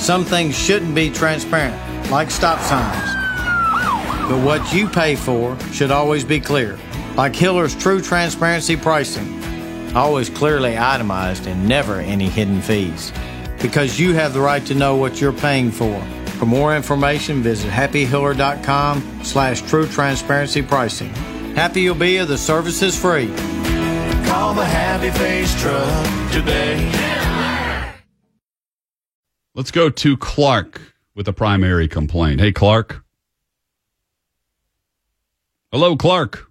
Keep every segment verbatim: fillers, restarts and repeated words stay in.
Some things shouldn't be transparent, like stop signs. But what you pay for should always be clear, like Hiller's True Transparency Pricing. Always clearly itemized and never any hidden fees. Because you have the right to know what you're paying for. For more information, visit happy hiller dot com slash true transparency pricing. Happy you'll be if the service is free. Call the Happy Face Truck today. Let's go to Clark with a primary complaint. Hey, Clark. Hello, Clark.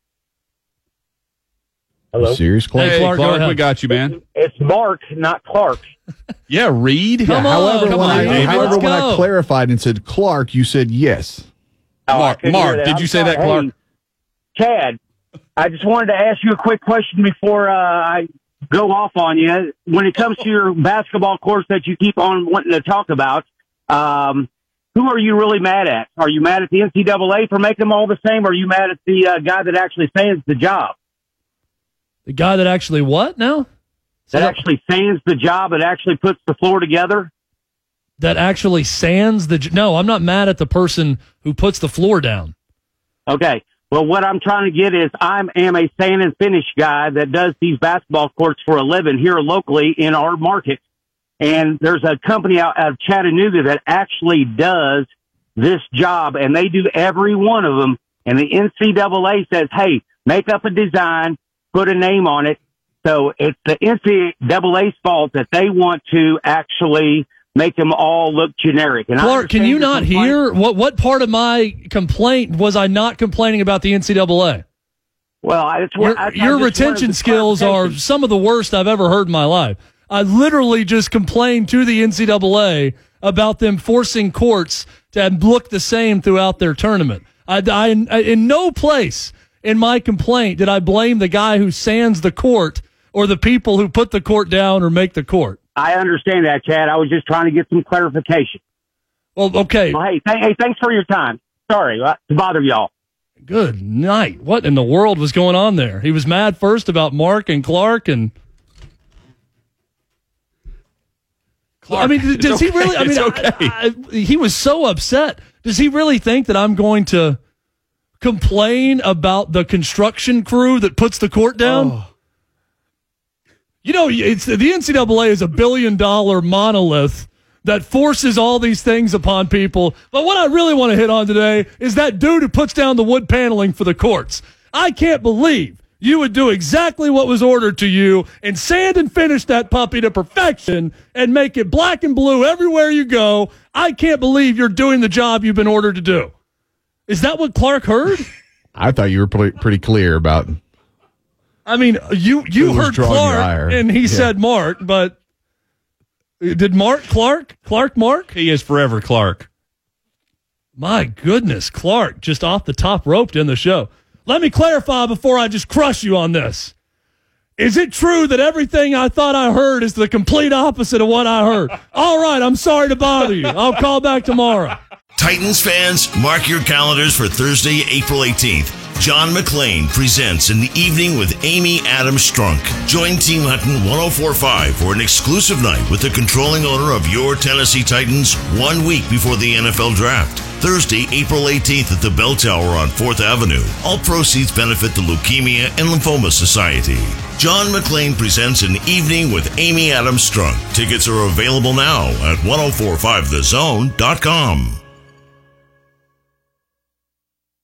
Hello. Serious, Clark? Hey, Clark, Clark, go we got you, man. It's Mark, not Clark. Yeah, Reed. Yeah, Come on, however, come when, on, I, David. however Let's when I go. clarified and said Clark, you said yes. Oh, Mark, I couldn't Mark, hear that. did I'm you say sorry. that, Clark? Hey, Chad, I just wanted to ask you a quick question before uh, I go off on you. When it comes to your basketball course that you keep on wanting to talk about, um, who are you really mad at? Are you mad at the N C double A for making them all the same, or are you mad at the uh, guy that actually sands the job? The guy that actually what now? That actually sands the job, that actually puts the floor together? That actually sands the... No, I'm not mad at the person who puts the floor down. Okay. Well, what I'm trying to get is I am a sand and finish guy that does these basketball courts for a living here locally in our market. And there's a company out of Chattanooga that actually does this job, and they do every one of them. And the N C double A says, hey, make up a design, put a name on it. So it's the N C double A's fault that they want to actually make them all look generic. And Clark, can you not complaint. hear? What what part of my complaint was I not complaining about the N C double A? Well, I, it's, Your, I, I your just retention wanted skills are clarification. some of the worst I've ever heard in my life. I literally just complained to the N C double A about them forcing courts to look the same throughout their tournament. I, I, in no place in my complaint did I blame the guy who sands the court or the people who put the court down or make the court. I understand that, Chad. I was just trying to get some clarification. Well, okay. Well, hey, th- hey, thanks for your time. Sorry uh, to bother y'all. Good night. What in the world was going on there? He was mad first about Mark and Clark and... Clark, I mean, does he okay. really? I mean, It's okay. I, I, he was so upset. Does he really think that I'm going to complain about the construction crew that puts the court down? Oh. You know, it's the N C double A is a billion dollar monolith that forces all these things upon people. But what I really want to hit on today is that dude who puts down the wood paneling for the courts. I can't believe you would do exactly what was ordered to you and sand and finish that puppy to perfection and make it black and blue everywhere you go. I can't believe you're doing the job you've been ordered to do. Is that what Clark heard? I thought you were pretty, pretty clear about. I mean, you you Who was heard drawing your Clark ire. and he Yeah. said Mark, but did Mark Clark? Clark Mark? He is forever Clark. My goodness, Clark just off the top roped in the show. Let me clarify before I just crush you on this. Is it true that everything I thought I heard is the complete opposite of what I heard? All right, I'm sorry to bother you. I'll call back tomorrow. Titans fans, mark your calendars for Thursday, April eighteenth. John McClain presents In the Evening with Amy Adams Strunk. Join Team Hutton one oh four point five for an exclusive night with the controlling owner of your Tennessee Titans one week before the N F L Draft. Thursday, April eighteenth at the Bell Tower on fourth Avenue. All proceeds benefit the Leukemia and Lymphoma Society. John McClain presents An Evening with Amy Adams Strunk. Tickets are available now at ten forty-five the zone dot com.